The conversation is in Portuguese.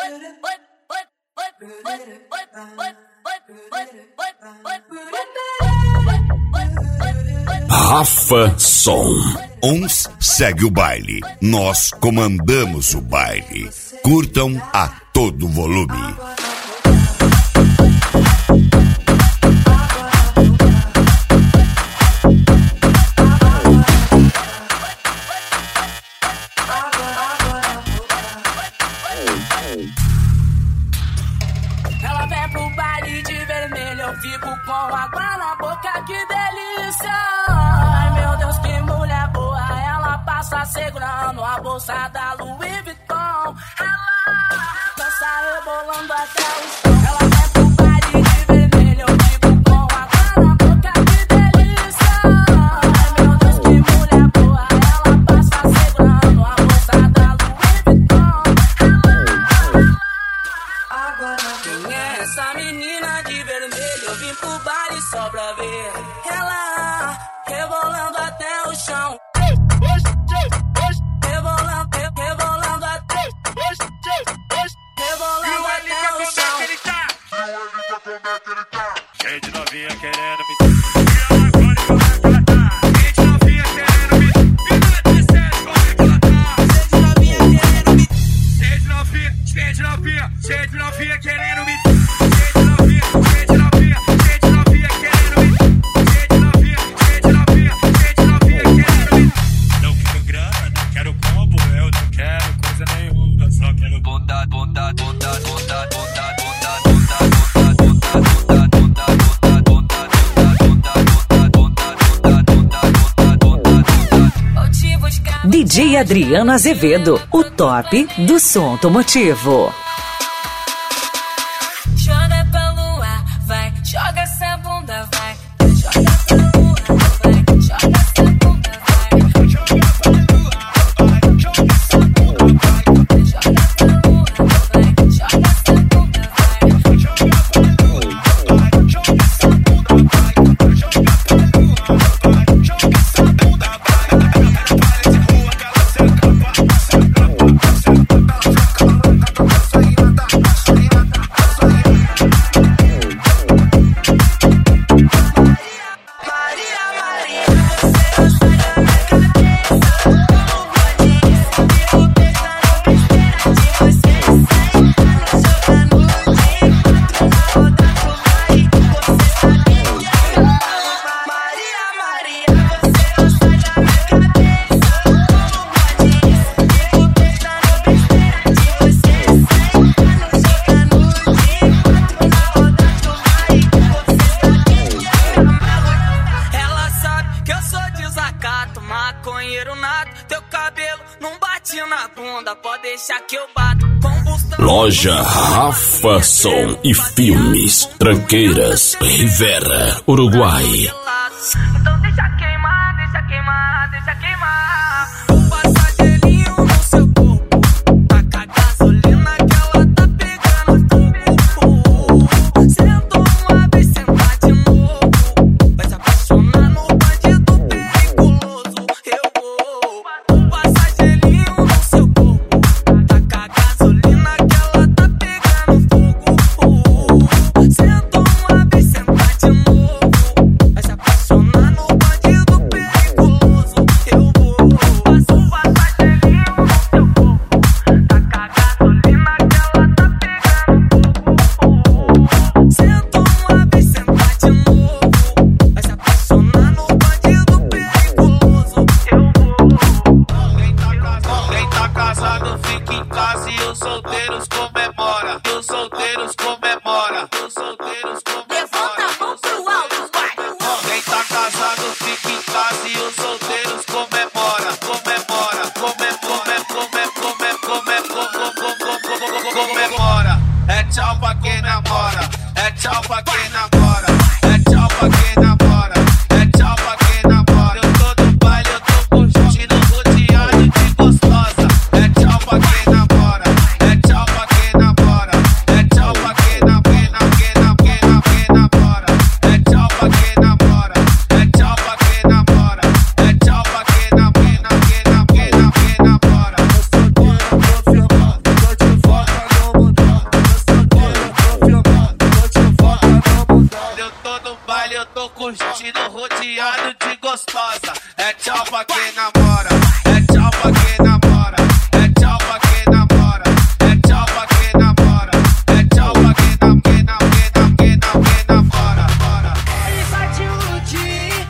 Rafa Som. Uns segue o baile, nós comandamos o baile. Curtam a todo volume. Ela vem pro baile de vermelho, eu fico com água na boca, que delícia. Ai meu Deus, que mulher boa, ela passa segurando a bolsa da Louis Vuitton. Ela dança rebolando até o chão. Ela vem pro baile de vermelho, eu fico com água na boca, que delícia. Ai meu Deus, que mulher boa, ela passa segurando a bolsa da Louis Vuitton. Quem é essa menina de vermelho? Eu vim pro baile só pra ver ela rebolando até o chão. Rebolando até o chão. Cheio de novinha querendo me cheio de novinha querendo me não quero grana, não quero combo, eu não quero coisa nenhuma, só quero bondade. DJ Adriano Azevedo, o top do som automotivo. Joga pra lua, vai, joga essa bunda, vai. Joga pra lua, vai, joga essa bunda, vai. Joga pra lua, vai, joga essa bunda, vai. Joga pra lua, vai, joga essa bunda, vai. Joga pra lua, vai, joga essa bunda, vai. Joga pra lua, vai, joga essa bunda, vai. Loja Rafa Som e Filmes, Tranqueiras, Rivera, Uruguai. Então deixa queimar, deixa queimar, deixa queimar. Um passagelinho no seu corpo, taca a gasolina que ela tá pegando fogo. Sentou uma vez, sentar de novo, vai se apaixonar no bandido perigoso. Eu vou. Um passagelinho no seu corpo, taca a gasolina que ela tá pegando fogo. Sentou uma vez, sentar de novo, vai se apaixonar no bandido perigoso. Eu vou. Passa um passagelinho no seu corpo, taca a gasolina que ela tá pegando fogo. Sentou uma vez, sentar de novo, vai se apaixonar no bandido perigoso. Eu vou. Quem tá casado fica em casa e os solteiros comemora. E os solteiros comemora. E os solteiros comemora. Levanta a mão pro alto, vai. Quem tá casado fica em casa e os solteiros comemora. Comemora. É tchau pra quem namora. É tchau pra quem namora. É tchau pra quem namora. É tchau pra quem namora. Eu tô no baile, eu tô curtindo, rodeado de gostosa. É tchau pra quem namora. É tchau pra quem namora. É tchau pra quem namora. É tchau pra quem namora. É tchau pra quem namora. É tchau pra quem namora. curtindo rodeado de gostosa. É tchau pra quem namora, é tchau pra quem namora.